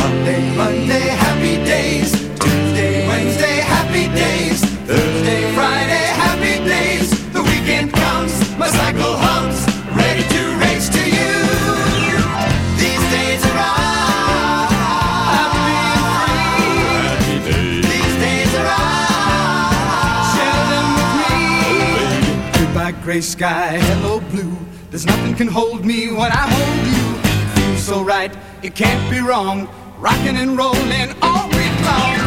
Monday, happy days. Tuesday, Wednesday, happy days. Thursday, Friday, happy days. The weekend comes, my cycle hums, ready to race to you. These days are I'm being free. These days are share them with me. Goodbye gray sky, hello blue. There's nothing can hold me when I hold you. It feels so right, it can't be wrong. Rocking and rolling all week long.